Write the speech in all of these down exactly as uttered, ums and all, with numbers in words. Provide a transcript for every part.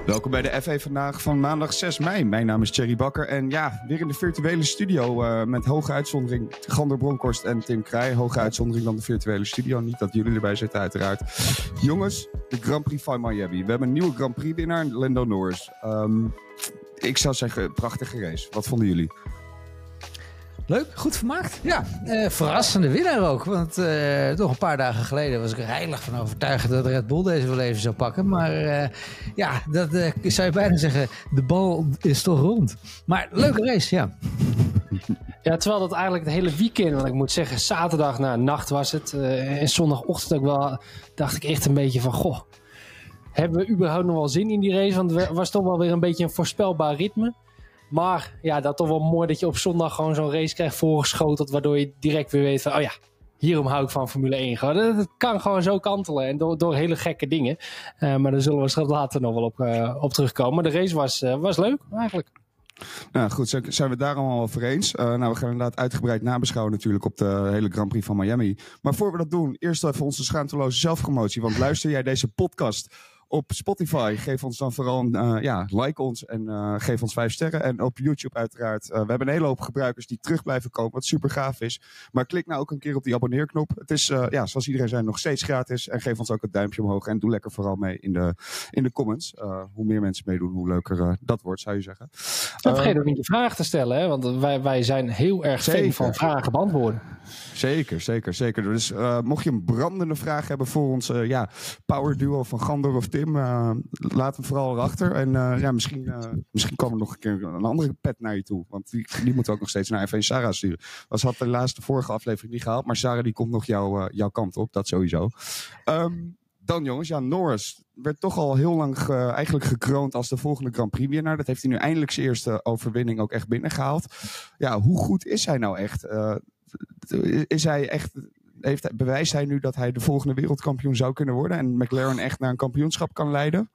Welkom bij de F één vandaag van maandag zes mei. Mijn naam is Thierry Bakker en ja, weer in de virtuele studio uh, met hoge uitzondering Gander Bronkhorst en Tim Krij. Hoge uitzondering dan de virtuele studio. Niet dat jullie erbij zitten uiteraard. Jongens, de Grand Prix van Miami. We hebben een nieuwe Grand Prix winnaar, Lando Norris. Um, ik zou zeggen, prachtige race. Wat vonden jullie? Leuk, goed vermaakt. Ja, uh, verrassende winnaar ook. Want uh, nog een paar dagen geleden was ik er heilig van overtuigd dat Red Bull deze wel even zou pakken. Maar uh, ja, dat uh, zou je bijna zeggen, de bal is toch rond. Maar leuke race, ja. Ja, terwijl dat eigenlijk het hele weekend, want ik moet zeggen, zaterdag na nacht was het. Uh, en zondagochtend ook wel, dacht ik echt een beetje van, goh, hebben we überhaupt nog wel zin in die race? Want het was toch wel weer een beetje een voorspelbaar ritme. Maar ja, dat toch wel mooi dat je op zondag gewoon zo'n race krijgt voorgeschoteld, waardoor je direct weer weet van, oh ja, hierom hou ik van Formule één. Gewoon, het kan gewoon zo kantelen en door, door hele gekke dingen. Uh, maar daar zullen we straks later nog wel op, uh, op terugkomen. Maar de race was, uh, was leuk eigenlijk. Nou goed, zijn we het daar allemaal over eens? Uh, nou, we gaan inderdaad uitgebreid nabeschouwen natuurlijk op de hele Grand Prix van Miami. Maar voor we dat doen, eerst even onze schaamteloze zelfpromotie. Want luister jij deze podcast op Spotify, geef ons dan vooral een, uh, ja, like ons en uh, geef ons vijf sterren. En op YouTube uiteraard. Uh, we hebben een hele hoop gebruikers die terug blijven komen, wat super gaaf is. Maar klik nou ook een keer op die abonneerknop. Het is, uh, ja, zoals iedereen zei, nog steeds gratis. En geef ons ook het duimpje omhoog. En doe lekker vooral mee in de, in de comments. Uh, hoe meer mensen meedoen, hoe leuker uh, dat wordt, zou je zeggen. En vergeet ook niet je vraag te stellen, hè? Want wij, wij zijn heel erg fan van vragen beantwoorden. Zeker, zeker, zeker. Dus uh, mocht je een brandende vraag hebben voor ons uh, ja, power duo van Gander of Tim, uh, laat hem vooral erachter. En uh, ja, misschien, uh, misschien komen we nog een keer een andere pet naar je toe. Want die, die moeten ook nog steeds naar F één Sarah sturen. Dat had helaas de vorige aflevering niet gehaald. Maar Sarah die komt nog jou, uh, jouw kant op, dat sowieso. Um, dan jongens, ja, Norris werd toch al heel lang uh, eigenlijk gekroond als de volgende Grand Prix winnaar. Dat heeft hij nu eindelijk zijn eerste overwinning ook echt binnengehaald. Ja, hoe goed is hij nou echt? Uh, is hij echt... Heeft, bewijst hij nu dat hij de volgende wereldkampioen zou kunnen worden en McLaren echt naar een kampioenschap kan leiden?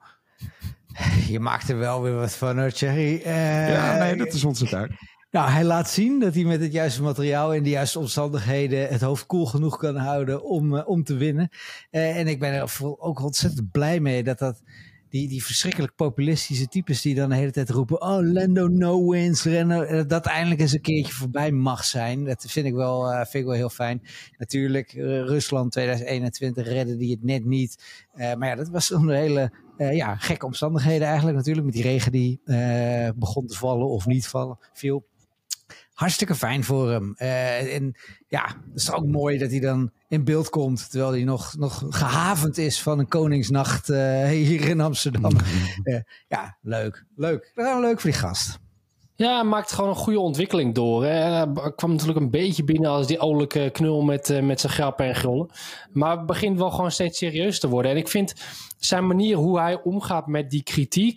Je maakt er wel weer wat van, hoor, Thierry. Uh, ja, nee, dat is onze taak. Nou, hij laat zien dat hij met het juiste materiaal in de juiste omstandigheden het hoofd koel genoeg kan houden om, uh, om te winnen. Uh, en ik ben er ook ontzettend blij mee dat dat... Die, die verschrikkelijk populistische types die dan de hele tijd roepen, oh, Lando no wins, Lando, dat eindelijk eens een keertje voorbij mag zijn. Dat vind ik wel, uh, vind ik wel heel fijn. Natuurlijk, uh, Rusland tweeduizend eenentwintig redde die het net niet. Uh, maar ja, dat was onder hele uh, ja, gekke omstandigheden eigenlijk natuurlijk. Met die regen die uh, begon te vallen of niet vallen, viel. Hartstikke fijn voor hem. Uh, en ja, het is ook mooi dat hij dan in beeld komt, terwijl hij nog, nog gehavend is van een Koningsnacht uh, hier in Amsterdam. Uh, ja, leuk. Leuk. Uh, leuk voor die gast. Ja, hij maakt gewoon een goede ontwikkeling door. Hè. Hij kwam natuurlijk een beetje binnen als die oudelijke knul met, uh, met zijn grappen en grollen. Maar het begint wel gewoon steeds serieus te worden. En ik vind zijn manier hoe hij omgaat met die kritiek,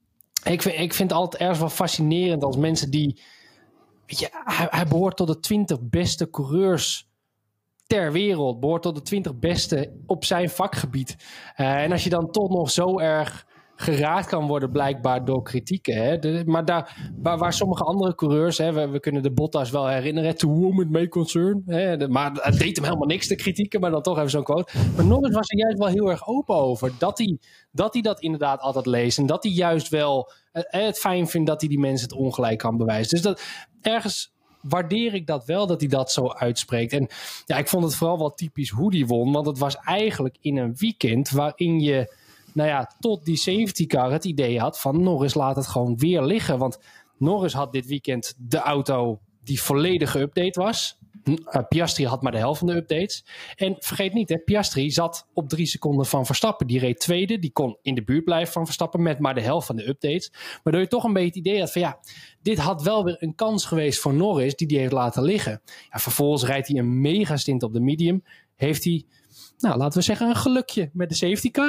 ik vind, ik vind het altijd ergens wel fascinerend als mensen die... Weet je, hij, hij behoort tot de twintig beste coureurs ter wereld. Behoort tot de twintig beste op zijn vakgebied. Uh, en als je dan toch nog zo erg geraakt kan worden blijkbaar door kritieken. Hè? De, maar daar, waar, waar sommige andere coureurs, hè, we, we kunnen de Bottas wel herinneren, to whom it may concern. Hè? De, maar het deed hem helemaal niks, de kritieken, maar dan toch even zo'n quote. Maar Norris was er juist wel heel erg open over. Dat hij dat, hij dat inderdaad altijd leest. En dat hij juist wel uh, het fijn vindt dat hij die mensen het ongelijk kan bewijzen. Dus dat ergens waardeer ik dat wel, dat hij dat zo uitspreekt. En ja, ik vond het vooral wel typisch hoe hij won. Want het was eigenlijk in een weekend waarin je, nou ja, tot die safety car het idee had van Norris laat het gewoon weer liggen. Want Norris had dit weekend de auto die volledig geüpdate was. Uh, Piastri had maar de helft van de updates. En vergeet niet, hè, Piastri zat op drie seconden van Verstappen. Die reed tweede, die kon in de buurt blijven van Verstappen met maar de helft van de updates. Waardoor je toch een beetje het idee had van ja, dit had wel weer een kans geweest voor Norris die die heeft laten liggen. Ja, vervolgens rijdt hij een mega stint op de medium. Heeft hij, nou laten we zeggen, een gelukje met de safety car.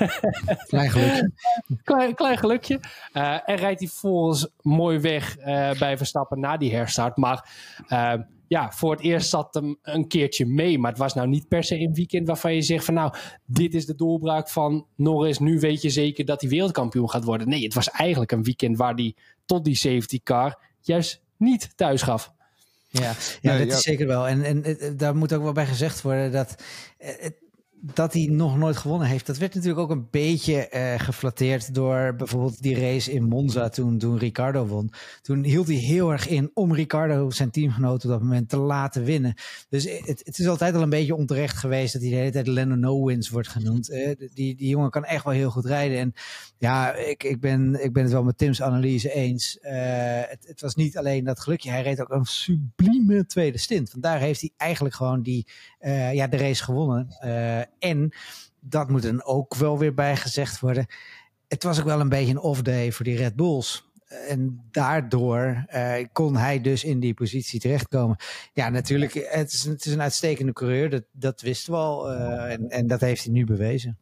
Klein gelukje. klein, klein gelukje. Uh, en rijdt hij vervolgens mooi weg uh, bij Verstappen na die herstart. Maar uh, ja, voor het eerst zat hem een keertje mee. Maar het was nou niet per se een weekend waarvan je zegt van nou, dit is de doorbraak van Norris. Nu weet je zeker dat hij wereldkampioen gaat worden. Nee, het was eigenlijk een weekend waar hij tot die safety car juist niet thuis gaf. Ja, ja, nee, dat ja. is zeker wel. En, en daar moet ook wel bij gezegd worden dat... Het, dat hij nog nooit gewonnen heeft, dat werd natuurlijk ook een beetje uh, geflatteerd door bijvoorbeeld die race in Monza toen, toen Ricciardo won. Toen hield hij heel erg in om Ricciardo, zijn teamgenoot op dat moment, te laten winnen. Dus het, het is altijd al een beetje onterecht geweest dat hij de hele tijd Lando No-Wins wordt genoemd. Uh, die, die jongen kan echt wel heel goed rijden. En ja, ik, ik, ben, ik ben het wel met Tim's analyse eens. Uh, het, het was niet alleen dat gelukje, hij reed ook een sublieme tweede stint. Vandaar heeft hij eigenlijk gewoon die, uh, ja, de race gewonnen. Uh, en dat moet dan ook wel weer bijgezegd worden. Het was ook wel een beetje een off-day voor die Red Bulls. En daardoor uh, kon hij dus in die positie terechtkomen. Ja, natuurlijk, het is, het is een uitstekende coureur. Dat, dat wisten we al. Uh, en, en dat heeft hij nu bewezen.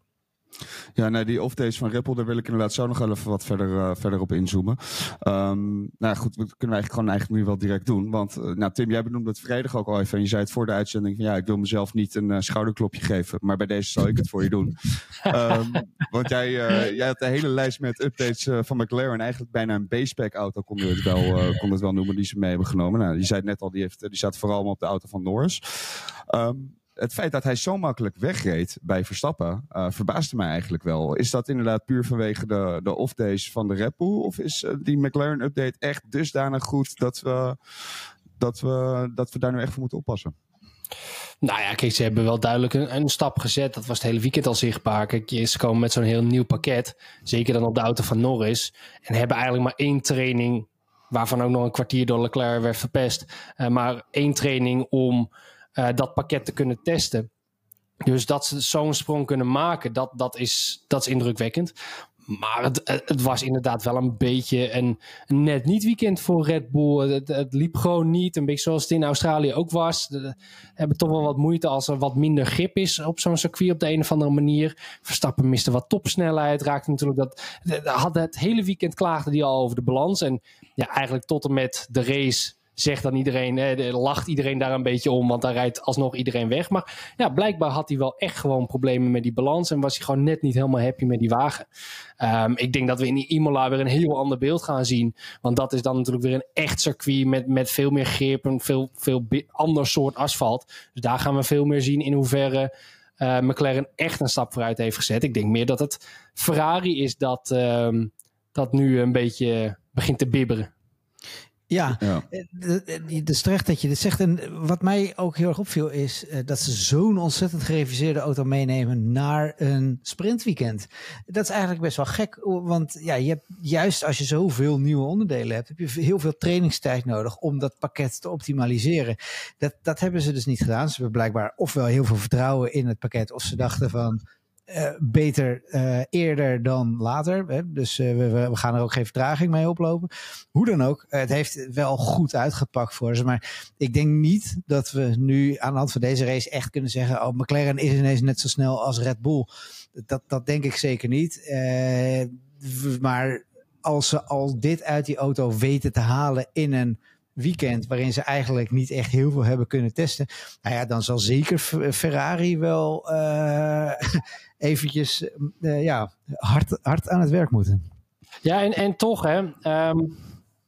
Ja, nee, die off-days van Red Bull, daar wil ik inderdaad zo nog wel even wat verder, uh, verder op inzoomen. Um, nou goed, dat kunnen we eigenlijk gewoon eigenlijk nu wel direct doen. Want, uh, nou Tim, jij benoemde het vrijdag ook al even. En je zei het voor de uitzending van ja, ik wil mezelf niet een uh, schouderklopje geven. Maar bij deze zal ik het voor je doen. Um, want jij, uh, jij had de hele lijst met updates uh, van McLaren. Eigenlijk bijna een base-pack auto, kon je het wel, uh, kon het wel noemen, die ze mee hebben genomen. Nou, je zei het net al, die, heeft, die staat vooral op de auto van Norris. Um, Het feit dat hij zo makkelijk wegreed bij Verstappen uh, verbaasde mij eigenlijk wel. Is dat inderdaad puur vanwege de, de off-days van de Red Bull? Of is uh, die McLaren-update echt dusdanig goed dat we, dat, we, dat we daar nu echt voor moeten oppassen? Nou ja, kijk, ze hebben wel duidelijk een, een stap gezet. Dat was het hele weekend al zichtbaar. Kijk, ze komen met zo'n heel nieuw pakket. Zeker dan op de auto van Norris. En hebben eigenlijk maar één training, waarvan ook nog een kwartier door Leclerc werd verpest. Uh, maar één training om Uh, dat pakket te kunnen testen. Dus dat ze zo'n sprong kunnen maken, dat, dat, is, dat is indrukwekkend. Maar het, het was inderdaad wel een beetje een, een net niet weekend voor Red Bull. Het, het liep gewoon niet. Een beetje zoals het in Australië ook was. We hebben toch wel wat moeite als er wat minder grip is op zo'n circuit op de een of andere manier. Verstappen miste wat topsnelheid. Raakte natuurlijk dat, had het hele weekend klaagde hij al over de balans. En ja, eigenlijk tot en met de race zegt dan iedereen, eh, lacht iedereen daar een beetje om, want daar rijdt alsnog iedereen weg. Maar ja, blijkbaar had hij wel echt gewoon problemen met die balans en was hij gewoon net niet helemaal happy met die wagen. Um, ik denk dat we in Imola weer een heel ander beeld gaan zien, want dat is dan natuurlijk weer een echt circuit met, met veel meer grip en veel, veel ander soort asfalt. Dus daar gaan we veel meer zien in hoeverre uh, McLaren echt een stap vooruit heeft gezet. Ik denk meer dat het Ferrari is dat, um, dat nu een beetje begint te bibberen. Ja, ja. Het is terecht dat je dit zegt. En wat mij ook heel erg opviel is uh, dat ze zo'n ontzettend gereviseerde auto meenemen naar een sprintweekend. Dat is eigenlijk best wel gek. Want ja, je hebt, juist als je zoveel nieuwe onderdelen hebt, heb je heel veel trainingstijd nodig om dat pakket te optimaliseren. Dat, dat hebben ze dus niet gedaan. Ze hebben blijkbaar ofwel heel veel vertrouwen in het pakket, of ze dachten van Uh, beter uh, eerder dan later. Hè? Dus uh, we, we gaan er ook geen vertraging mee oplopen. Hoe dan ook, uh, het heeft wel goed uitgepakt voor ze. Maar ik denk niet dat we nu aan de hand van deze race echt kunnen zeggen, oh, McLaren is ineens net zo snel als Red Bull. Dat, dat denk ik zeker niet. Uh, maar als ze al dit uit die auto weten te halen in een weekend waarin ze eigenlijk niet echt heel veel hebben kunnen testen, nou ja, dan zal zeker Ferrari wel uh, eventjes uh, ja, hard, hard aan het werk moeten. Ja, en, en toch, hè, um,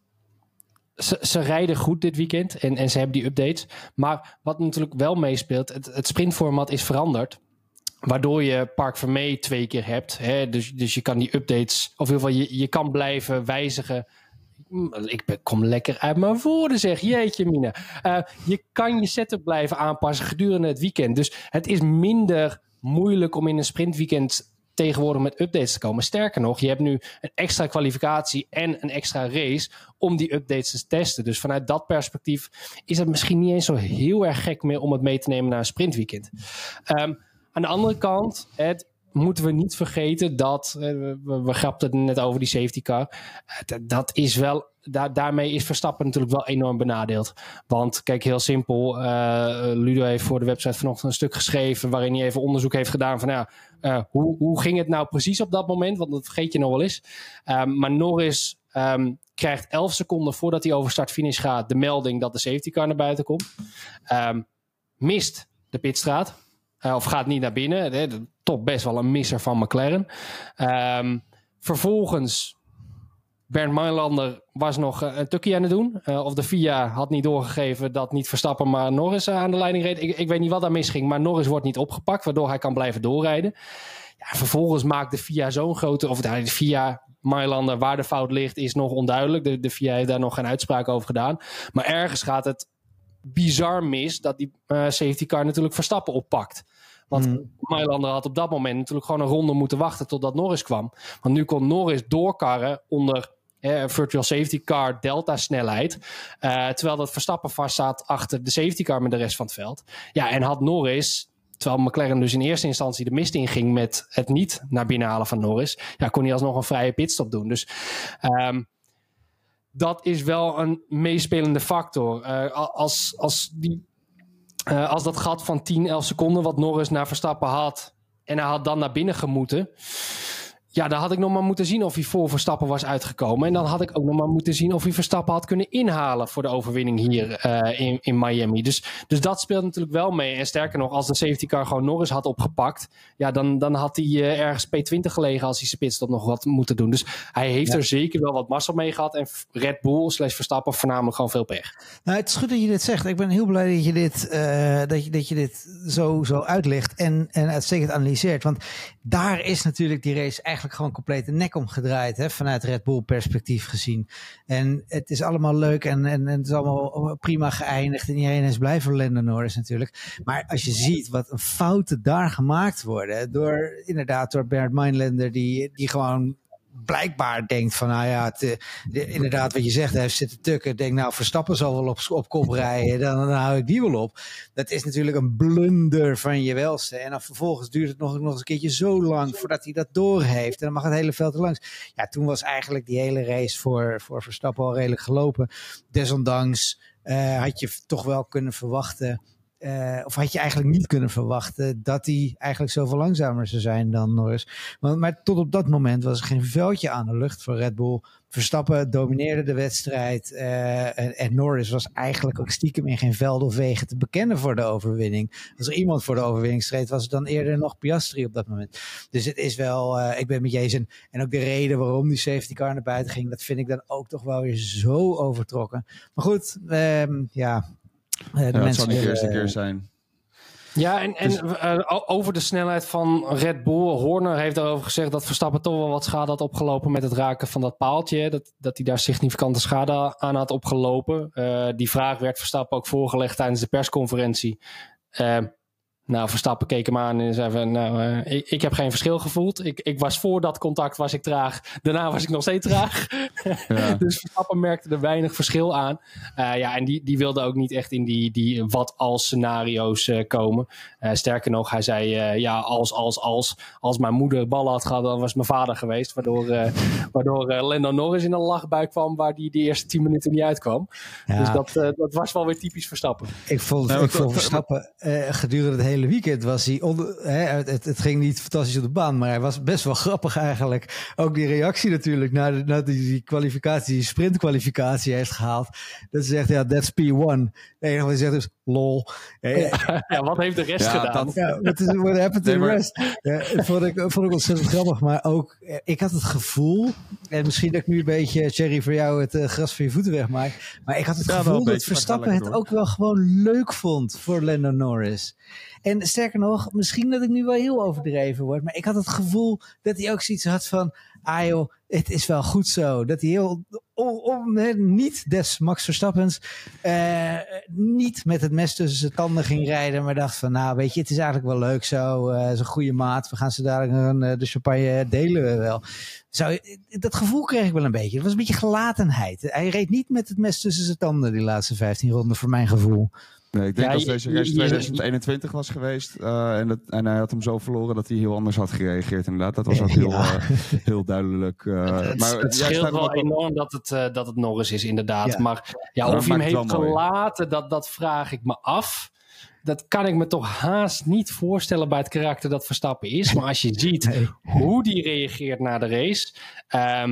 ze, ze rijden goed dit weekend en, en ze hebben die updates. Maar wat natuurlijk wel meespeelt, het, het sprintformat is veranderd, waardoor je Parc Fermé twee keer hebt. Hè, dus, dus je kan die updates, of in ieder geval je, je kan blijven wijzigen. Ik kom lekker uit mijn woorden, zeg. Jeetje, Mina. Uh, je kan je setup blijven aanpassen gedurende het weekend. Dus het is minder moeilijk om in een sprintweekend tegenwoordig met updates te komen. Sterker nog, je hebt nu een extra kwalificatie en een extra race om die updates te testen. Dus vanuit dat perspectief is het misschien niet eens zo heel erg gek meer om het mee te nemen naar een sprintweekend. Um, aan de andere kant, het moeten we niet vergeten dat, we, we grapten het net over die safety car, dat is wel, daar, daarmee is Verstappen natuurlijk wel enorm benadeeld. Want kijk, heel simpel, uh, Ludo heeft voor de website vanochtend een stuk geschreven waarin hij even onderzoek heeft gedaan van ja, uh, hoe, hoe ging het nou precies op dat moment, want dat vergeet je nog wel eens. Um, maar Norris um, krijgt elf seconden voordat hij over start-finish gaat de melding dat de safety car naar buiten komt. Um, mist de pitstraat. Uh, of gaat niet naar binnen. Hè, toch best wel een misser van McLaren. Um, vervolgens Bernd Mailander was nog uh, een tukkie aan het doen. Uh, of de V I A had niet doorgegeven dat niet Verstappen maar Norris uh, aan de leiding reed. Ik, ik weet niet wat daar misging, maar Norris wordt niet opgepakt, waardoor hij kan blijven doorrijden. Ja, vervolgens maakt de V I A zo'n grote... Of de V I A, Mailander, waar de fout ligt, is nog onduidelijk. De, de V I A heeft daar nog geen uitspraak over gedaan. Maar ergens gaat het bizar mis dat die uh, safety car natuurlijk Verstappen oppakt. Want hmm. Mailander had op dat moment natuurlijk gewoon een ronde moeten wachten totdat Norris kwam. Want nu kon Norris doorkarren onder eh, virtual safety car delta snelheid. Uh, terwijl dat Verstappen vast zat achter de safety car met de rest van het veld. Ja, en had Norris, terwijl McLaren dus in eerste instantie de mist inging met het niet naar binnen halen van Norris, ja, kon hij alsnog een vrije pitstop doen. Dus um, dat is wel een meespelende factor. Uh, als, als die... Uh, als dat gat van tien, elf seconden wat Norris naar Verstappen had en hij had dan naar binnen gemoeten, ja, dan had ik nog maar moeten zien of hij voor Verstappen was uitgekomen. En dan had ik ook nog maar moeten zien of hij Verstappen had kunnen inhalen voor de overwinning hier uh, in, in Miami. Dus, dus dat speelt natuurlijk wel mee. En sterker nog, als de safety car gewoon Norris had opgepakt, ja, dan, dan had hij uh, ergens P twintig gelegen als hij zijn pitstop nog wat moeten doen. Dus hij heeft ja. er zeker wel wat mazzel mee gehad. En Red Bull slash Verstappen voornamelijk gewoon veel pech. Nou, het is goed dat je dit zegt. Ik ben heel blij dat je dit, uh, dat je, dat je dit zo, zo uitlegt en, en uitstekend analyseert. Want daar is natuurlijk die race eigenlijk gewoon compleet de nek omgedraaid, hè, vanuit Red Bull perspectief gezien. En het is allemaal leuk en, en, en het is allemaal prima geëindigd en iedereen is blij voor Lando Norris natuurlijk. Maar als je ziet wat een fouten daar gemaakt worden door, inderdaad, door Bernd Mailander, die, die gewoon blijkbaar denkt van, nou ja, het, de, inderdaad wat je zegt, hij heeft zitten tukken, denk nou, Verstappen zal wel op, op kop rijden, dan, dan hou ik die wel op. Dat is natuurlijk een blunder van je welste. En dan vervolgens duurt het nog, nog eens een keertje zo lang voordat hij dat doorheeft. En dan mag het hele veld er langs. Ja, toen was eigenlijk die hele race voor, voor Verstappen al redelijk gelopen. Desondanks uh, had je toch wel kunnen verwachten, Uh, of had je eigenlijk niet kunnen verwachten dat hij eigenlijk zoveel langzamer zou zijn dan Norris. Maar, maar tot op dat moment was er geen veldje aan de lucht voor Red Bull. Verstappen domineerde de wedstrijd uh, en, en Norris was eigenlijk ook stiekem in geen velden of wegen te bekennen voor de overwinning. Als er iemand voor de overwinning streed, was het dan eerder nog Piastri op dat moment. Dus het is wel, uh, ik ben met je eens. En, en ook de reden waarom die safety car naar buiten ging, dat vind ik dan ook toch wel weer zo overtrokken. Maar goed, um, ja... Uh, ja, dat zal niet de eerste keer zijn. Ja, en, en dus, uh, over de snelheid van Red Bull. Horner heeft daarover gezegd dat Verstappen toch wel wat schade had opgelopen met het raken van dat paaltje. Dat, dat hij daar significante schade aan had opgelopen. Uh, die vraag werd Verstappen ook voorgelegd tijdens de persconferentie. Uh, Nou, Verstappen keek hem aan en zei van, nou, uh, ik, ik heb geen verschil gevoeld. Ik, ik was voor dat contact was ik traag. Daarna was ik nog steeds traag. Ja. Dus Verstappen merkte er weinig verschil aan. Uh, ja, en die, die wilde ook niet echt in die, die wat-als scenario's uh, komen. Uh, sterker nog, hij zei, uh, ja, als, als, als, als mijn moeder ballen had gehad, dan was mijn vader geweest. Waardoor, uh, waardoor uh, Lando Norris in een lachbui kwam waar die de eerste tien minuten niet uitkwam. Ja. Dus dat, uh, dat was wel weer typisch Verstappen. Ik vond, nou, ik vond Verstappen uh, gedurende het hele hele weekend was hij onder, hè, het, het ging niet fantastisch op de baan, maar hij was best wel grappig eigenlijk. Ook die reactie natuurlijk na, de, na die, die kwalificatie, die sprintkwalificatie heeft gehaald. Dat ze zegt, ja, that's P one. Het enige wat hij zegt is, lol. Ja, ja, wat heeft de rest ja, gedaan? Dat... Ja, what, is, what happened to nee, maar... the rest? Ja, dat vond ik, vond ik ontzettend grappig, maar ook, ik had het gevoel, en misschien dat ik nu een beetje, Thierry, voor jou het uh, gras van je voeten wegmaak, maar ik had het ja, gevoel dat Verstappen het ook wel gewoon leuk vond voor Lando Norris. En sterker nog, misschien dat ik nu wel heel overdreven word, maar ik had het gevoel dat hij ook zoiets had van, ah joh, het is wel goed zo. Dat hij heel, om, om, he, niet des Max Verstappens, uh, niet met het mes tussen zijn tanden ging rijden, maar dacht van, nou weet je, het is eigenlijk wel leuk zo, uh, is een goede maat, we gaan ze dadelijk een, uh, de champagne delen we wel. Zo, dat gevoel kreeg ik wel een beetje. Het was een beetje gelatenheid. Hij reed niet met het mes tussen zijn tanden die laatste vijftien ronden, voor mijn gevoel. Nee, ik denk ja, als deze race twintig eenentwintig was geweest uh, en, dat, en hij had hem zo verloren dat hij heel anders had gereageerd inderdaad. Dat was ook heel, ja. uh, heel duidelijk. Uh, het maar, het scheelt wel enorm dat het, uh, dat het Norris is inderdaad. Ja. Maar ja, of hij hem heeft gelaten, dat, dat vraag ik me af. Dat kan ik me toch haast niet voorstellen bij het karakter dat Verstappen is. Maar als je ziet nee. hoe die reageert na de race. Um,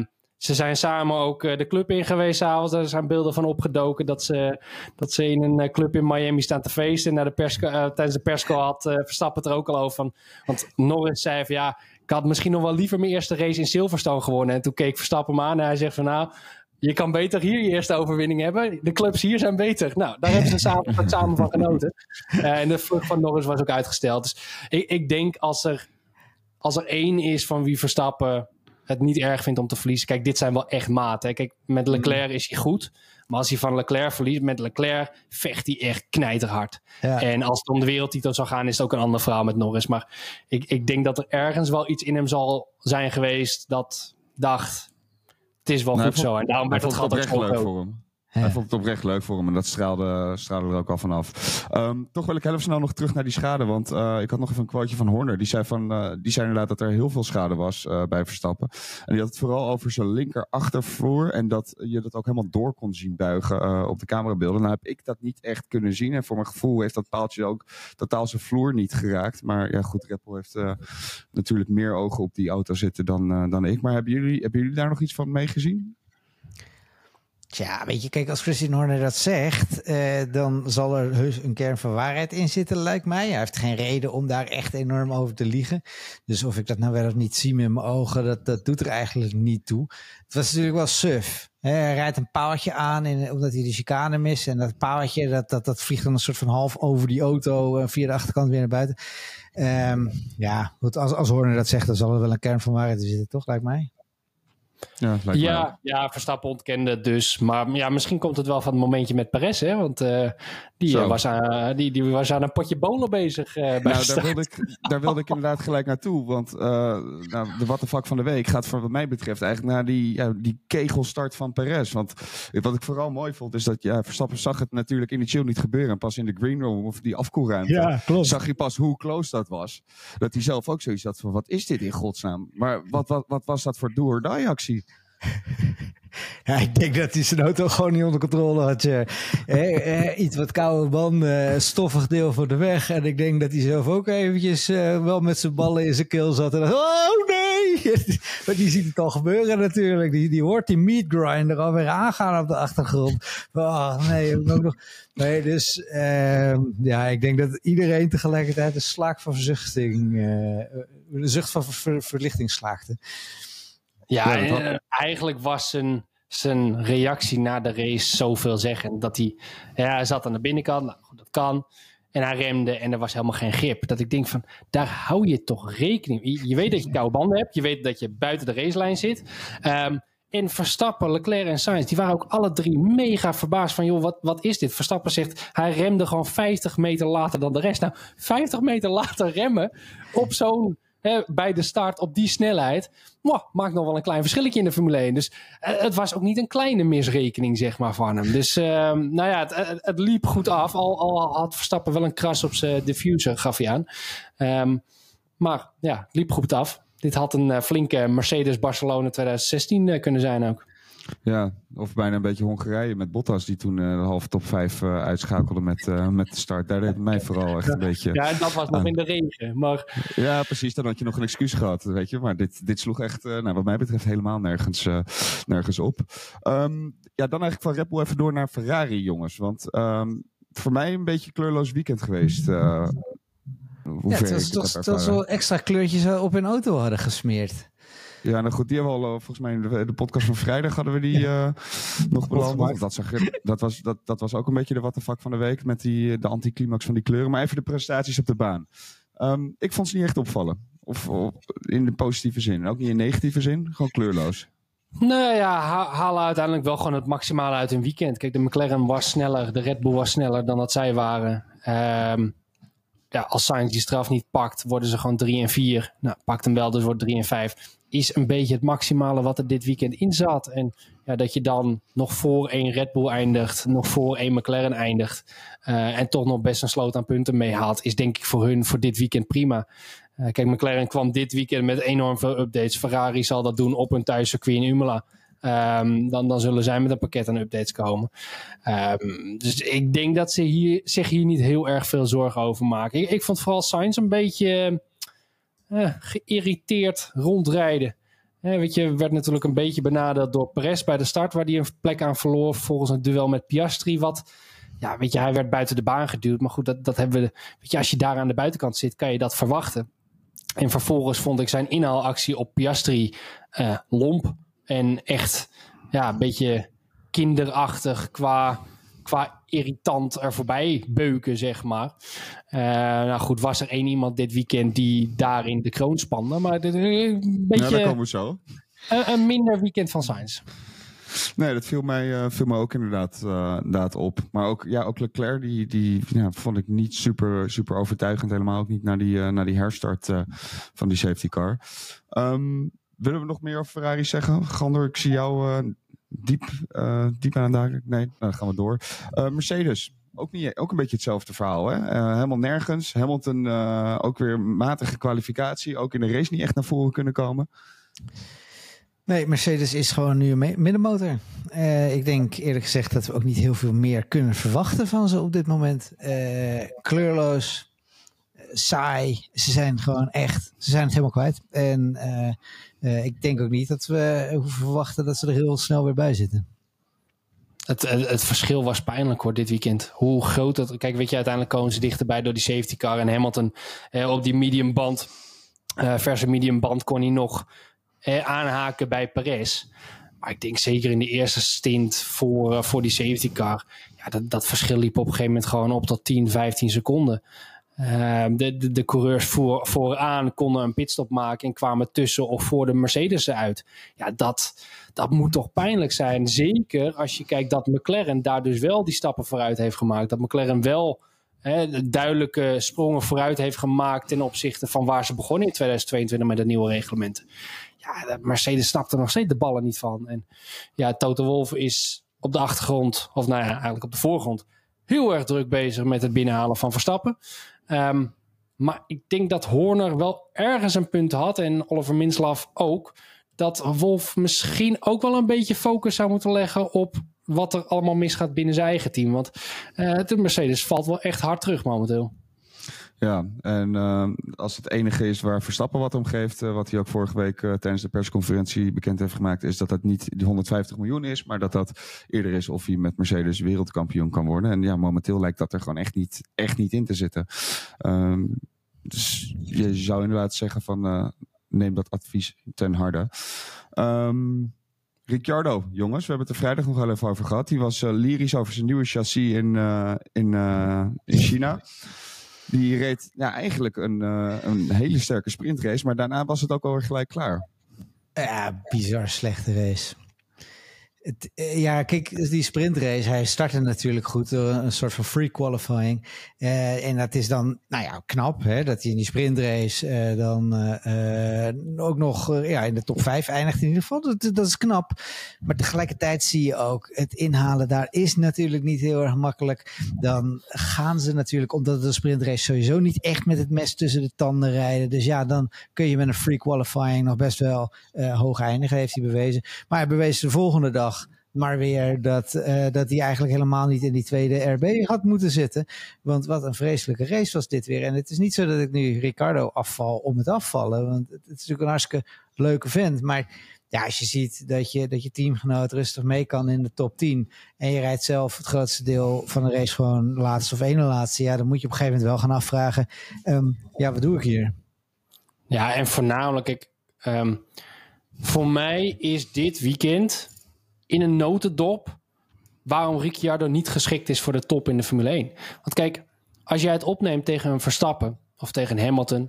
Ze zijn samen ook uh, de club in geweest s'avonds. Er zijn beelden van opgedoken dat ze, dat ze in een uh, club in Miami staan te feesten. En naar de pers, uh, tijdens de persco had uh, Verstappen het er ook al over van. Want Norris zei van ja, ik had misschien nog wel liever mijn eerste race in Silverstone gewonnen. En toen keek Verstappen me aan en hij zegt van nou, je kan beter hier je eerste overwinning hebben. De clubs hier zijn beter. Nou, daar hebben ze samen, samen van genoten. Uh, en de vlucht van Norris was ook uitgesteld. Dus ik, ik denk als er, als er één is van wie Verstappen het niet erg vindt om te verliezen. Kijk, dit zijn wel echt maten. Kijk, met Leclerc is hij goed. Maar als hij van Leclerc verliest, met Leclerc vecht hij echt knijterhard. Ja. En als het om de wereldtitel zou gaan, is het ook een ander verhaal met Norris. Maar ik, ik denk dat er ergens wel iets in hem zal zijn geweest dat dacht, het is wel nou, goed vond, zo. En daarom werd het gat ook leuk voor hem. Ja. Hij vond het oprecht leuk voor hem en dat straalde, straalde er ook al vanaf. Um, toch wil ik heel even snel nog terug naar die schade, want uh, ik had nog even een quoteje van Horner. Die zei, van, uh, die zei inderdaad dat er heel veel schade was uh, bij Verstappen. En die had het vooral over zijn linker achtervloer en dat je dat ook helemaal door kon zien buigen uh, op de camerabeelden. Nou heb ik dat niet echt kunnen zien en voor mijn gevoel heeft dat paaltje ook totaal zijn vloer niet geraakt. Maar ja goed, Red Bull heeft uh, natuurlijk meer ogen op die auto zitten dan, uh, dan ik. Maar hebben jullie, hebben jullie daar nog iets van meegezien? Tja, weet je, kijk, als Christian Horner dat zegt, uh, dan zal er heus een kern van waarheid in zitten, lijkt mij. Hij heeft geen reden om daar echt enorm over te liegen. Dus of ik dat nou wel of niet zie met mijn ogen, dat, dat doet er eigenlijk niet toe. Het was natuurlijk wel suf. He, hij rijdt een paaltje aan in, omdat hij de chicane mist. En dat paaltje, dat, dat, dat vliegt dan een soort van half over die auto uh, via de achterkant weer naar buiten. Um, ja, goed, als, als Horner dat zegt, dan zal er wel een kern van waarheid in zitten, toch, lijkt mij. Ja, ja, ja, Verstappen ontkende het dus. Maar ja, misschien komt het wel van het momentje met Perez, hè? Want uh, die, uh, was aan, die, die was aan een potje bonen bezig. Uh, bij nou, daar wilde, ik, daar wilde ik inderdaad gelijk naartoe. Want uh, nou, de what the fuck van de week gaat voor wat mij betreft eigenlijk naar die, ja, die kegelstart van Perez. Want wat ik vooral mooi vond is dat ja, Verstappen zag het natuurlijk initieel niet gebeuren. En pas in de green room of die afkoelruimte ja, klopt. Zag je pas hoe close dat was. Dat hij zelf ook zoiets had van wat is dit in godsnaam? Maar wat, wat, wat was dat voor do-or-die actie? Ja, ik denk dat hij zijn auto gewoon niet onder controle had. Ja. Eh, eh, iets wat koude banden, uh, stoffig deel voor de weg. En ik denk dat hij zelf ook eventjes uh, wel met zijn ballen in zijn keel zat. En dacht, oh nee! Maar die ziet het al gebeuren natuurlijk. Die, die hoort die meat grinder alweer aangaan op de achtergrond. Oh nee, ook nog... Nee, dus uh, ja, ik denk dat iedereen tegelijkertijd een slaak van verzuchting, uh, een zucht van ver- ver- verlichting slaakte. Ja, en, uh, eigenlijk was zijn, zijn reactie na de race zoveel zeggen. Dat hij, ja, hij zat aan de binnenkant, nou goed, dat kan. En hij remde en er was helemaal geen grip. Dat ik denk van, daar hou je toch rekening mee. Je, je weet dat je koude banden hebt. Je weet dat je buiten de racelijn zit. Um, en Verstappen, Leclerc en Sainz, die waren ook alle drie mega verbaasd van, joh, wat, wat is dit? Verstappen zegt, hij remde gewoon vijftig meter later dan de rest. Nou, vijftig meter later remmen op zo'n... He, bij de start op die snelheid, mwah, maakt nog wel een klein verschilletje in de Formule één. Dus uh, het was ook niet een kleine misrekening, zeg maar, van hem. Dus uh, nou ja, het, het, het liep goed af. Al, al had Verstappen wel een kras op zijn diffuser, gaf hij aan. Um, maar ja, het liep goed af. Dit had een uh, flinke Mercedes Barcelona twintig zestien uh, kunnen zijn ook. Ja, of bijna een beetje Hongarije met Bottas, die toen uh, de halve top vijf uh, uitschakelde met, uh, met de start. Daar deed mij vooral echt een beetje... Ja, en dat was nog aan. In de regen, maar... Ja, precies, dan had je nog een excuus gehad, weet je. Maar dit, dit sloeg echt, uh, nou, wat mij betreft, helemaal nergens, uh, nergens op. Um, ja, dan eigenlijk van Red Bull even door naar Ferrari, jongens. Want um, voor mij een beetje kleurloos weekend geweest. Uh, hoe ja, het was toch dat zo extra kleurtjes op hun auto hadden gesmeerd. Ja, nou goed, die hebben we al, volgens mij in de, de podcast van vrijdag hadden we die uh, nog beland. Dat, zag, dat, was, dat, dat was ook een beetje de what the fuck van de week met die, de anticlimax van die kleuren. Maar even de prestaties op de baan. Um, ik vond ze niet echt opvallen. Of, of in de positieve zin. Ook niet in negatieve zin. Gewoon kleurloos. Nou ja, ha- halen uiteindelijk wel gewoon het maximale uit een weekend. Kijk, de McLaren was sneller, de Red Bull was sneller dan dat zij waren. Um, ja, als Sainz die straf niet pakt, worden ze gewoon drie en vier. Nou, pakt hem wel, dus wordt drie en vijf. Is een beetje het maximale wat er dit weekend in zat. En ja, dat je dan nog voor één Red Bull eindigt, nog voor één McLaren eindigt. Uh, en toch nog best een sloot aan punten meehaalt, is denk ik voor hun voor dit weekend prima. Uh, kijk, McLaren kwam dit weekend met enorm veel updates. Ferrari zal dat doen op hun thuiscircuit in Imola. Um, dan, dan zullen zij met een pakket aan updates komen. Um, dus ik denk dat ze hier, zich hier niet heel erg veel zorgen over maken. Ik, ik vond vooral Sainz een beetje uh, geïrriteerd rondrijden. Hè, weet je, werd natuurlijk een beetje benadeeld door Perez bij de start, waar hij een plek aan verloor. Volgens een duel met Piastri, wat... Ja, weet je, hij werd buiten de baan geduwd. Maar goed, dat, dat hebben we... Weet je, als je daar aan de buitenkant zit, kan je dat verwachten. En vervolgens vond ik zijn inhaalactie op Piastri uh, lomp. En echt, ja, een beetje kinderachtig qua... qua irritant er voorbij beuken, zeg maar. Uh, nou goed, was er één iemand dit weekend die daarin de kroon spande. Maar dit, een beetje... Ja, daar komen we zo. Een, een minder weekend van Sainz. Nee, dat viel mij, uh, viel mij ook inderdaad, uh, inderdaad op. Maar ook, ja, ook Leclerc, die, die ja, vond ik niet super, super overtuigend. Helemaal ook niet naar die, uh, naar die herstart uh, van die safety car. Um, willen we nog meer over Ferrari zeggen? Gander, ik zie jou... Uh, Diep, uh, diep aan het Nee, nou, dan gaan we door. Uh, Mercedes, ook, niet, ook een beetje hetzelfde verhaal. Hè? Uh, helemaal nergens. Hamilton uh, ook weer matige kwalificatie. Ook in de race niet echt naar voren kunnen komen. Nee, Mercedes is gewoon nu een me- middenmotor. Uh, ik denk eerlijk gezegd dat we ook niet heel veel meer kunnen verwachten van ze op dit moment. Uh, kleurloos, uh, saai. Ze zijn gewoon echt, ze zijn het helemaal kwijt. En... Uh, Uh, ik denk ook niet dat we hoeven verwachten dat ze er heel snel weer bij zitten. Het, het, het verschil was pijnlijk hoor dit weekend. Hoe groot dat... Kijk, weet je, uiteindelijk komen ze dichterbij door die safety car. En Hamilton eh, op die medium band, uh, verse medium band, kon hij nog eh, aanhaken bij Perez. Maar ik denk zeker in de eerste stint voor, uh, voor die safety car. Ja, dat, dat verschil liep op een gegeven moment gewoon op tot tien, vijftien seconden. Uh, de, de, de coureurs voor, vooraan konden een pitstop maken en kwamen tussen of voor de Mercedes uit. Ja, dat, dat moet toch pijnlijk zijn. Zeker als je kijkt dat McLaren daar dus wel die stappen vooruit heeft gemaakt. Dat McLaren wel hè, duidelijke sprongen vooruit heeft gemaakt ten opzichte van waar ze begonnen in tweeduizend tweeëntwintig met de nieuwe reglementen. Ja, de Mercedes snapt er nog steeds de ballen niet van. En ja, Toto Wolff is op de achtergrond, of nou ja, eigenlijk op de voorgrond, heel erg druk bezig met het binnenhalen van Verstappen. Um, maar ik denk dat Horner wel ergens een punt had, en Oliver Mintzlaff ook, dat Wolff misschien ook wel een beetje focus zou moeten leggen op wat er allemaal misgaat binnen zijn eigen team. Want uh, de Mercedes valt wel echt hard terug momenteel. Ja, en uh, als het enige is waar Verstappen wat om geeft, uh, wat hij ook vorige week uh, tijdens de persconferentie bekend heeft gemaakt, is dat dat niet die honderdvijftig miljoen is, maar dat dat eerder is of hij met Mercedes wereldkampioen kan worden. En ja, momenteel lijkt dat er gewoon echt niet, echt niet in te zitten. Um, dus je zou inderdaad zeggen van uh, neem dat advies ten harde. Um, Ricciardo, jongens, we hebben het er vrijdag nog wel even over gehad. Die was uh, lyrisch over zijn nieuwe chassis in, uh, in, uh, in China. Die reed ja, eigenlijk een, uh, een hele sterke sprintrace, maar daarna was het ook alweer gelijk klaar. Ja, bizar slechte race. Het, ja, kijk, die sprintrace, hij startte natuurlijk goed door een soort van free qualifying. Uh, en dat is dan, nou ja, knap, hè, dat hij in die sprintrace uh, dan uh, ook nog uh, ja, in de top vijf eindigt in ieder geval. Dat, dat is knap. Maar tegelijkertijd zie je ook, het inhalen daar is natuurlijk niet heel erg makkelijk. Dan gaan ze natuurlijk, omdat het een sprintrace sowieso niet echt met het mes tussen de tanden rijden. Dus ja, dan kun je met een free qualifying nog best wel uh, hoog eindigen, heeft hij bewezen. Maar hij bewees de volgende dag maar weer dat, uh, dat hij eigenlijk helemaal niet in die tweede R B had moeten zitten. Want wat een vreselijke race was dit weer. En het is niet zo dat ik nu Ricciardo afval om het afvallen. Want het is natuurlijk een hartstikke leuke vent. Maar ja, als je ziet dat je, dat je teamgenoot rustig mee kan in de top tien. En je rijdt zelf het grootste deel van de race gewoon laatste of ene laatste. Ja, dan moet je op een gegeven moment wel gaan afvragen. Um, ja, wat doe ik hier? Ja, en voornamelijk, ik, um, voor mij is dit weekend in een notendop waarom Ricciardo niet geschikt is voor de top in de Formule één. Want kijk, als jij het opneemt tegen een Verstappen of tegen een Hamilton,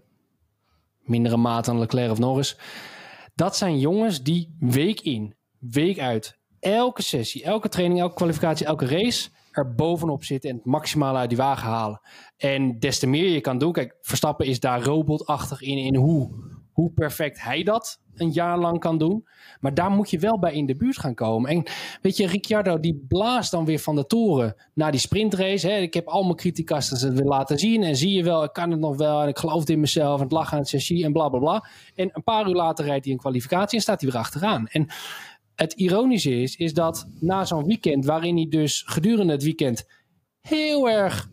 mindere mate aan Leclerc of Norris, dat zijn jongens die week in, week uit, elke sessie, elke training, elke kwalificatie, elke race er bovenop zitten en het maximale uit die wagen halen. En des te meer je kan doen, kijk, Verstappen is daar robotachtig in, in hoe, hoe perfect hij dat een jaar lang kan doen. Maar daar moet je wel bij in de buurt gaan komen. En weet je, Ricciardo die blaast dan weer van de toren naar die sprintrace. Hè. Ik heb al mijn criticasters het willen laten zien. En zie je wel, ik kan het nog wel. En ik geloofde in mezelf. En het lag aan het chassis en bla bla bla. En een paar uur later rijdt hij een kwalificatie en staat hij weer achteraan. En het ironische is, is dat na zo'n weekend, waarin hij dus gedurende het weekend heel erg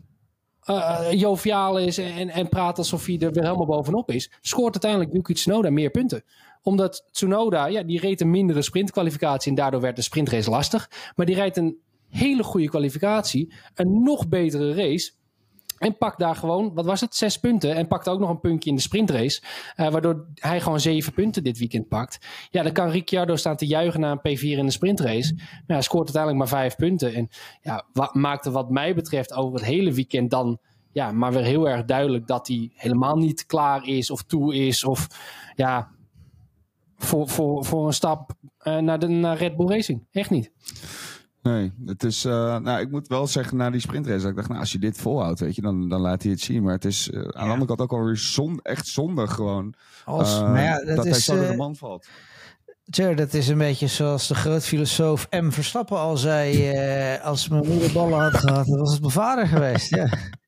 Uh, joviaal is en, en praat alsof hij er weer helemaal bovenop is, scoort uiteindelijk Yuki Tsunoda meer punten. Omdat Tsunoda, ja, die reed een mindere sprintkwalificatie en daardoor werd de sprintrace lastig. Maar die rijdt een hele goede kwalificatie, een nog betere race. En pakt daar gewoon, wat was het, zes punten. En pakt ook nog een puntje in de sprintrace. Uh, waardoor hij gewoon zeven punten dit weekend pakt. Ja, dan kan Ricciardo staan te juichen naar een P vier in de sprintrace. Maar hij scoort uiteindelijk maar vijf punten. En ja, wat, maakte wat mij betreft over het hele weekend dan... ja, maar weer heel erg duidelijk dat hij helemaal niet klaar is of toe is. Of ja, voor, voor, voor een stap uh, naar, de, naar Red Bull Racing. Echt niet. Nee, het is, uh, nou, ik moet wel zeggen, na die sprintrace, dat ik dacht, nou, als je dit volhoudt, weet je, dan, dan laat hij het zien. Maar het is uh, aan ja. de andere kant ook alweer zon, echt zonde gewoon, Als, uh, ja, dat, dat is, hij zo door de uh, man valt. Tja, dat is een beetje zoals de groot filosoof M. Verstappen al zei, uh, als mijn moeder ballen had gehad, dan was het mijn vader geweest, ja.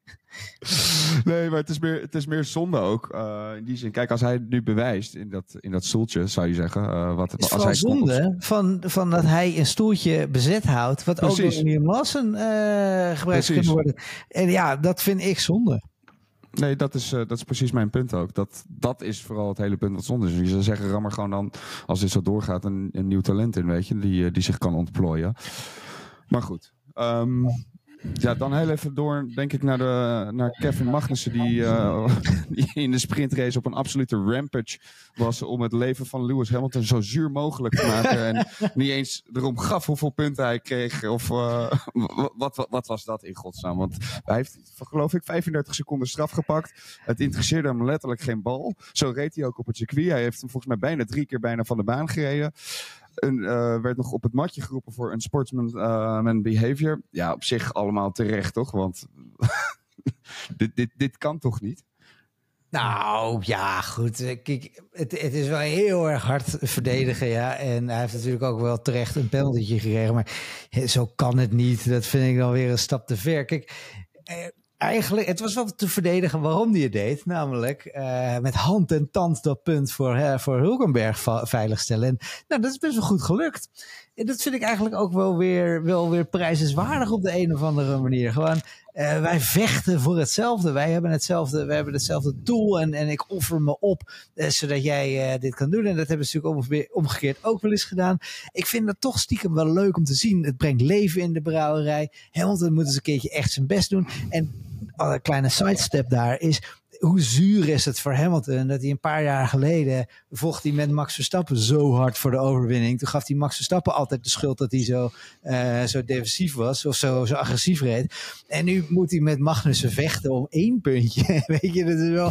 Nee, maar het is meer, het is meer zonde ook. Uh, in die zin, kijk, als hij het nu bewijst in dat, in dat stoeltje, zou je zeggen. Uh, wat, het is als hij zonde op... van, van dat hij een stoeltje bezet houdt, wat Precies. ook door Liam Lawson uh, gebruikt kan worden. En ja, dat vind ik zonde. Nee, dat is, uh, dat is precies mijn punt ook. Dat, dat is vooral het hele punt wat zonde is. Je zou zeggen, ram er gewoon dan, als dit zo doorgaat, een, een nieuw talent in, weet je, die, die zich kan ontplooien. Maar goed. Um, Ja, dan heel even door, denk ik, naar, de, naar Kevin Magnussen, die, uh, die in de sprintrace op een absolute rampage was om het leven van Lewis Hamilton zo zuur mogelijk te maken. En niet eens erom gaf hoeveel punten hij kreeg. Of uh, wat, wat, wat was dat in godsnaam? Want hij heeft, geloof ik, vijfendertig seconden straf gepakt. Het interesseerde hem letterlijk geen bal. Zo reed hij ook op het circuit. Hij heeft hem volgens mij bijna drie keer bijna van de baan gereden. En, uh, werd nog op het matje geroepen voor een sportsman uh, behavior. Ja, op zich allemaal terecht, toch? Want dit, dit, dit kan toch niet? Nou, ja, goed. Kijk, het, het is wel heel erg hard verdedigen, ja. En hij heeft natuurlijk ook wel terecht een penaltytje gekregen. Maar zo kan het niet. Dat vind ik dan weer een stap te ver. Kijk... Eh, Eigenlijk, het was wel te verdedigen waarom hij het deed. Namelijk uh, met hand en tand dat punt voor, uh, voor Hulkenberg va- veiligstellen. En nou, dat is best wel goed gelukt. En dat vind ik eigenlijk ook wel weer, wel weer prijzenswaardig op de een of andere manier. Gewoon, uh, wij vechten voor hetzelfde. Wij hebben hetzelfde, wij hebben hetzelfde doel. En, en ik offer me op, uh, zodat jij uh, dit kan doen. En dat hebben ze natuurlijk omgekeerd ook wel eens gedaan. Ik vind het toch stiekem wel leuk om te zien. Het brengt leven in de brouwerij. Hamilton moet eens een keertje echt zijn best doen. En een kleine sidestep daar is, hoe zuur is het voor Hamilton dat hij een paar jaar geleden vocht hij met Max Verstappen zo hard voor de overwinning. Toen gaf hij Max Verstappen altijd de schuld dat hij zo, uh, zo defensief was of zo, zo agressief reed. En nu moet hij met Magnussen vechten om één puntje. Weet je, dat is wel,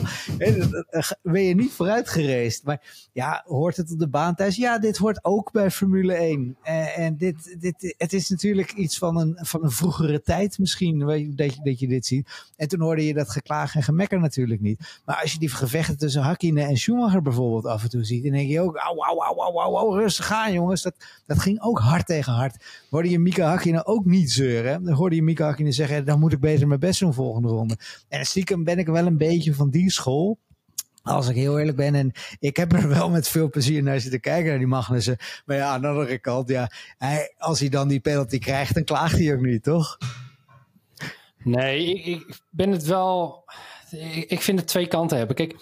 ben je niet vooruit gereisd. Maar ja, hoort het op de baan thuis? Ja, dit hoort ook bij Formule één. Uh, en dit, dit, het is natuurlijk iets van een, van een vroegere tijd misschien, dat je, dat je dit ziet. En toen hoorde je dat geklaag en gemekker natuurlijk niet. Maar als je die gevechten tussen Hakkinen en Schumacher bijvoorbeeld af en toe ziet, dan denk je ook, au, au, au, au, au, au rustig aan jongens. Dat, dat ging ook hard tegen hard. Hoorde je Mika Hakkinen ook niet zeuren. Dan hoorde je Mika Hakkinen zeggen, dan moet ik beter mijn best doen volgende ronde. En stiekem ben ik wel een beetje van die school. Als ik heel eerlijk ben. En ik heb er wel met veel plezier naar zitten kijken, naar die Magnussen. Maar ja, aan de andere kant, ja, hij, als hij dan die penalty krijgt, dan klaagt hij ook niet, toch? Nee, ik, ik ben het wel... Ik vind het twee kanten hebben. Kijk,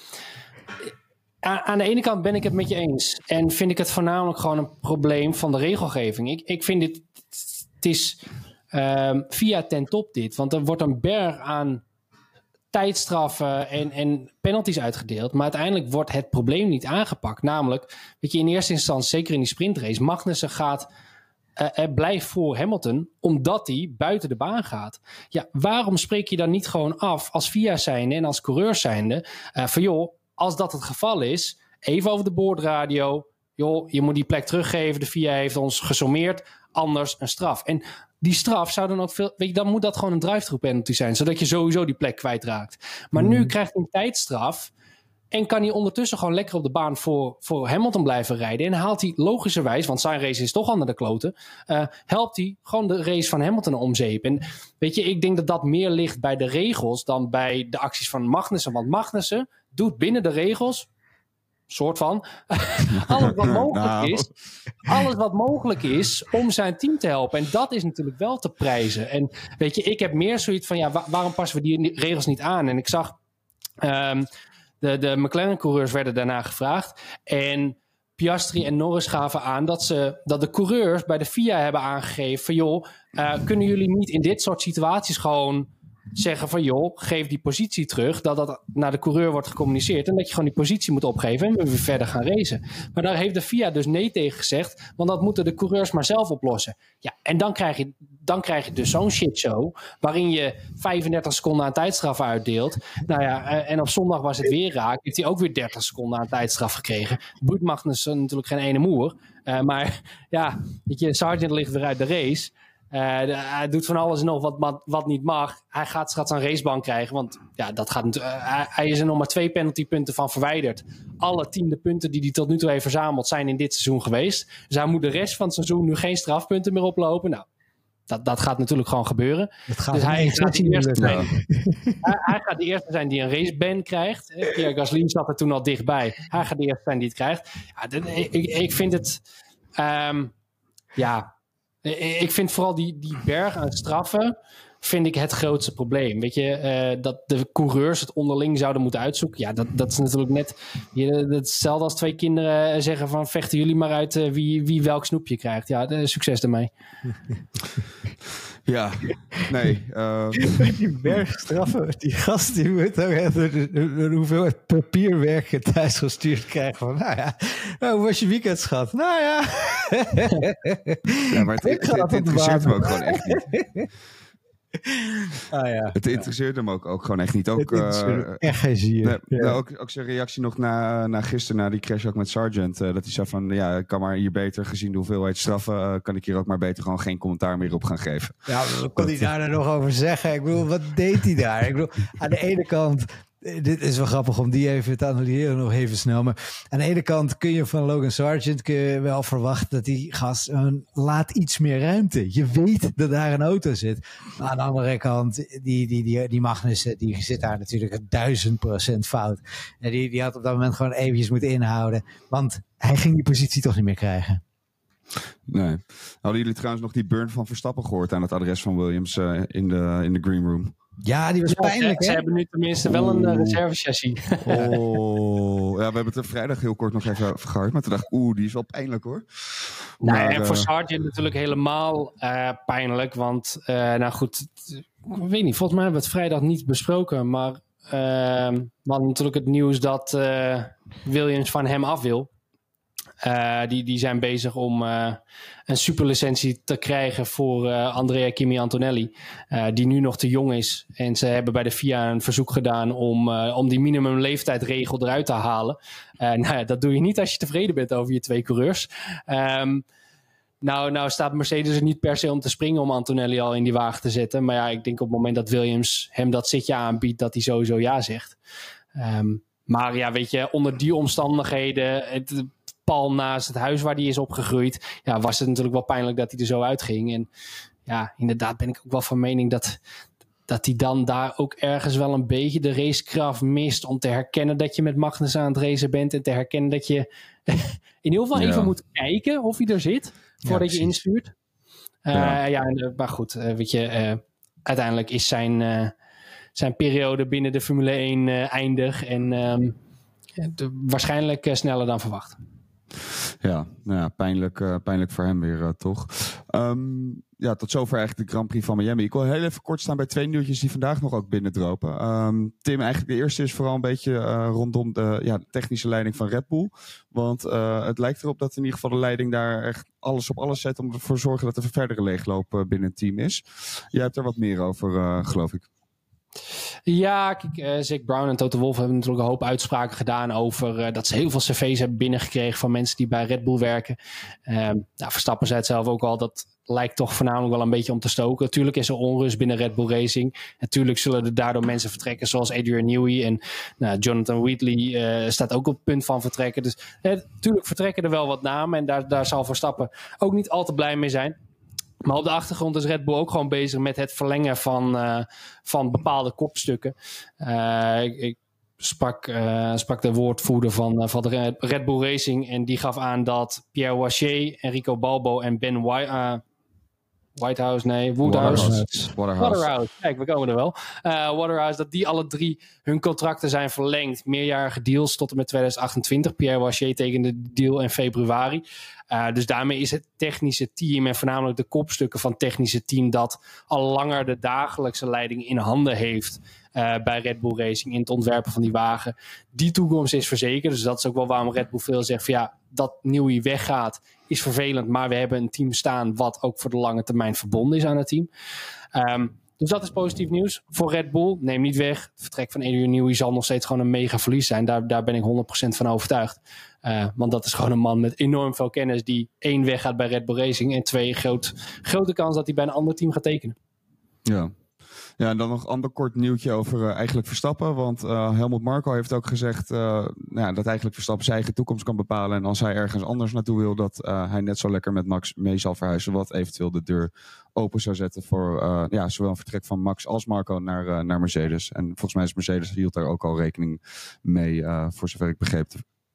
aan de ene kant ben ik het met je eens. En vind ik het voornamelijk gewoon een probleem van de regelgeving. Ik, ik vind dit... Het is um, via ten top dit. Want er wordt een berg aan tijdstraffen en, en penalties uitgedeeld. Maar uiteindelijk wordt het probleem niet aangepakt. Namelijk, weet je, in eerste instantie, zeker in die sprintrace, Magnussen gaat... Uh, er blijft voor Hamilton, omdat hij buiten de baan gaat. Ja, waarom spreek je dan niet gewoon af als V I A zijnde en als coureur zijnde, uh, van joh, als dat het geval is, even over de boordradio, joh, je moet die plek teruggeven, de V I A heeft ons gesommeerd, anders een straf. En die straf zou dan ook veel, weet je, dan moet dat gewoon een drive-through penalty zijn, zodat je sowieso die plek kwijtraakt. Maar mm. nu krijgt hij een tijdstraf. En kan hij ondertussen gewoon lekker op de baan voor, voor Hamilton blijven rijden. En haalt hij logischerwijs, want zijn race is toch al naar de kloten. Uh, helpt hij gewoon de race van Hamilton omzeep. En weet je, ik denk dat dat meer ligt bij de regels dan bij de acties van Magnussen. Want Magnussen doet binnen de regels, soort van, alles wat mogelijk nou. is. Alles wat mogelijk is om zijn team te helpen. En dat is natuurlijk wel te prijzen. En weet je, ik heb meer zoiets van, ja, wa- waarom passen we die regels niet aan? En ik zag... Um, De, de McLaren-coureurs werden daarna gevraagd. En P Piastri en Norris gaven aan dat, ze, dat de coureurs bij de F I A hebben aangegeven van joh, uh, kunnen jullie niet in dit soort situaties gewoon zeggen van joh, geef die positie terug, dat dat naar de coureur wordt gecommuniceerd en dat je gewoon die positie moet opgeven en we weer verder gaan racen. Maar daar heeft de F I A dus nee tegen gezegd, want dat moeten de coureurs maar zelf oplossen. Ja, en dan krijg je, dan krijg je dus zo'n shitshow, waarin je vijfendertig seconden aan tijdstraf uitdeelt. Nou ja, en op zondag was het weer raak, heeft hij ook weer dertig seconden aan tijdstraf gekregen. Boet Magnussen natuurlijk geen ene moer, uh, maar ja, weet je, Sargent ligt weer uit de race. Uh, de, hij doet van alles en nog wat, wat, wat niet mag. Hij gaat straks een raceban krijgen. Want ja, dat gaat, uh, hij, hij is er nog maar twee penaltypunten van verwijderd. Alle tiende punten die hij tot nu toe heeft verzameld zijn in dit seizoen geweest. Dus hij moet de rest van het seizoen nu geen strafpunten meer oplopen. Nou, dat, dat gaat natuurlijk gewoon gebeuren. Gaat dus hij gaat, de eerste zijn, hij, hij gaat de eerste zijn die een raceban krijgt. Pierre Gasly zat er toen al dichtbij. Hij gaat de eerste zijn die het krijgt. Ja, dit, ik, ik vind het... Um, ja... Ik vind vooral die, die berg aan straffen vind ik het grootste probleem. Weet je, uh, dat de coureurs het onderling zouden moeten uitzoeken. Ja, dat, dat is natuurlijk net... Je, dat hetzelfde als twee kinderen zeggen van vechten jullie maar uit uh, wie, wie welk snoepje krijgt. Ja, de, succes ermee. Ja, nee. Uh... Die bergstraffen, die gast die moet ook echt een hoeveelheid papierwerk thuis gestuurd krijgen. Van, nou ja, hoe was je weekend, schat? Nou ja. Ja, maar het, het, het interesseert me ook gewoon echt niet. Ah, ja. Het interesseert hem ook, ook gewoon echt niet. Ook, uh, echt geen zier. Nee, ja. nou, ook, ook zijn reactie nog na, na gisteren, na die crash ook met Sargent. Uh, dat hij zei van, ja, ik kan maar hier beter, gezien de hoeveelheid straffen, uh, kan ik hier ook maar beter gewoon geen commentaar meer op gaan geven. Ja, wat kon hij daar nou nog over zeggen? Ik bedoel, wat deed hij daar? Ik bedoel, aan de ene kant... Dit is wel grappig om die even te analyseren nog even snel. Maar aan de ene kant kun je van Logan Sargent kun je wel verwachten dat die gast een, laat iets meer ruimte. Je weet dat daar een auto zit. Maar aan de andere kant, die, die, die, die Magnussen, die zit daar natuurlijk een duizend procent fout. En die, die had op dat moment gewoon eventjes moeten inhouden. Want hij ging die positie toch niet meer krijgen. Nee. Hadden jullie trouwens nog die burn van Verstappen gehoord aan het adres van Williams uh, in de in de green room? Ja, die was ja, pijnlijk, ze, hè? Ze hebben nu tenminste wel een uh, reservechassis. Oh, ja, we hebben het er vrijdag heel kort nog even over gehad. Maar toen dacht ik, oeh, die is wel pijnlijk, hoor. Nou, maar, en uh, voor Sargent natuurlijk helemaal uh, pijnlijk. Want, uh, nou goed, ik weet niet, volgens mij hebben we het vrijdag niet besproken. Maar uh, we hadden natuurlijk het nieuws dat uh, Williams van hem af wil. Uh, die, die zijn bezig om uh, een superlicentie te krijgen voor uh, Andrea Kimi Antonelli. Uh, die nu nog te jong is. En ze hebben bij de F I A een verzoek gedaan om, uh, om die minimumleeftijdregel eruit te halen. Uh, nou ja, dat doe je niet als je tevreden bent over je twee coureurs. Um, nou, nou staat Mercedes er niet per se om te springen om Antonelli al in die wagen te zetten. Maar ja, ik denk op het moment dat Williams hem dat zitje aanbiedt, dat hij sowieso ja zegt. Um, maar ja, weet je, onder die omstandigheden... Het, pal naast het huis waar hij is opgegroeid, ja, was het natuurlijk wel pijnlijk dat hij er zo uitging. En ja, inderdaad ben ik ook wel van mening dat, dat hij dan daar ook ergens wel een beetje de racekracht mist om te herkennen dat je met Magnussen aan het racen bent en te herkennen dat je in ieder geval ja. even moet kijken of hij er zit voordat ja, je instuurt. Uh, ja. ja, maar goed, uh, weet je, uh, uiteindelijk is zijn, uh, zijn periode binnen de Formule één uh, eindig en um, de, waarschijnlijk uh, sneller dan verwacht. Ja, nou ja, pijnlijk, uh, pijnlijk voor hem weer, uh, toch. Um, ja, tot zover eigenlijk de Grand Prix van Miami. Ik wil heel even kort staan bij twee nieuwtjes die vandaag nog ook binnendropen. Um, Tim, eigenlijk de eerste is vooral een beetje uh, rondom de ja, technische leiding van Red Bull. Want uh, het lijkt erop dat in ieder geval de leiding daar echt alles op alles zet om ervoor te zorgen dat er een verdere leegloop uh, binnen het team is. Jij hebt er wat meer over, uh, geloof ik. Ja, kijk, uh, Zac Brown en Toto Wolff hebben natuurlijk een hoop uitspraken gedaan over uh, dat ze heel veel cv's hebben binnengekregen van mensen die bij Red Bull werken. Uh, nou, Verstappen zei het zelf ook al, dat lijkt toch voornamelijk wel een beetje om te stoken. Natuurlijk is er onrust binnen Red Bull Racing. Natuurlijk zullen er daardoor mensen vertrekken zoals Adrian Newey en nou, Jonathan Wheatley uh, staat ook op het punt van vertrekken. Dus uh, natuurlijk vertrekken er wel wat namen en daar, daar zal Verstappen ook niet al te blij mee zijn. Maar op de achtergrond is Red Bull ook gewoon bezig met het verlengen van, uh, van bepaalde kopstukken. Uh, ik, ik sprak, uh, sprak de woordvoerder van, uh, van de Red Bull Racing en die gaf aan dat Pierre Waché, Enrico Balbo en Ben Wy- uh, Whitehouse, nee, Woodhouse. Waterhouse. Waterhouse. Waterhouse, kijk, we komen er wel. Uh, Waterhouse, dat die alle drie hun contracten zijn verlengd. Meerjarige deals tot en met twintig achtentwintig. Pierre Wachier tekende de deal in februari. Uh, dus daarmee is het technische team en voornamelijk de kopstukken van het technische team dat al langer de dagelijkse leiding in handen heeft uh, bij Red Bull Racing in het ontwerpen van die wagen. Die toekomst is verzekerd. Dus dat is ook wel waarom Red Bull veel zegt van ja, dat Newey weggaat is vervelend, maar we hebben een team staan wat ook voor de lange termijn verbonden is aan het team. Um, dus dat is positief nieuws voor Red Bull. Neem niet weg, het vertrek van Adrian Newey zal nog steeds gewoon een mega verlies zijn. Daar, daar ben ik honderd procent van overtuigd. Uh, want dat is gewoon een man met enorm veel kennis die één weggaat bij Red Bull Racing en twee groot, grote kans dat hij bij een ander team gaat tekenen. Ja. Ja, en dan nog een ander kort nieuwtje over uh, eigenlijk Verstappen. Want uh, Helmut Marko heeft ook gezegd uh, nou ja, dat eigenlijk Verstappen zijn eigen toekomst kan bepalen. En als hij ergens anders naartoe wil, dat uh, hij net zo lekker met Max mee zal verhuizen. Wat eventueel de deur open zou zetten voor uh, ja, zowel een vertrek van Max als Marko naar, uh, naar Mercedes. En volgens mij is Mercedes hield daar ook al rekening mee, uh, voor zover ik begreep.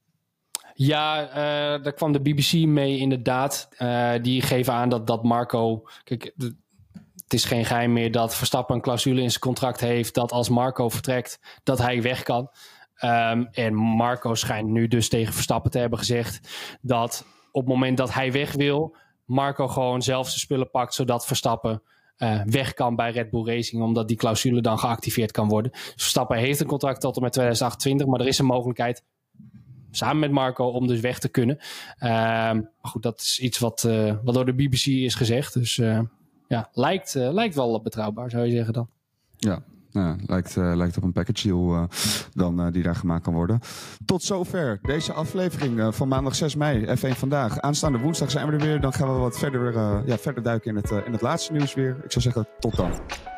Ja, uh, daar kwam de B B C mee inderdaad. Uh, die geven aan dat, dat Marko... Kijk, de, het is geen geheim meer dat Verstappen een clausule in zijn contract heeft dat als Marko vertrekt, dat hij weg kan. Um, en Marko schijnt nu dus tegen Verstappen te hebben gezegd dat op het moment dat hij weg wil, Marko gewoon zelf zijn spullen pakt, zodat Verstappen uh, weg kan bij Red Bull Racing, omdat die clausule dan geactiveerd kan worden. Dus Verstappen heeft een contract tot en met twintig achtentwintig, maar er is een mogelijkheid samen met Marko om dus weg te kunnen. Uh, maar goed, dat is iets wat, uh, wat door de B B C is gezegd. Dus uh, ja, lijkt, uh, lijkt wel betrouwbaar, zou je zeggen dan. Ja. Ja, lijkt, uh, lijkt op een package deal uh, dan, uh, die daar gemaakt kan worden. Tot zover deze aflevering uh, van maandag zes mei, F één Vandaag. Aanstaande woensdag zijn we er weer. Dan gaan we wat verder, uh, ja, verder duiken in het, uh, in het laatste nieuws weer. Ik zou zeggen, tot dan.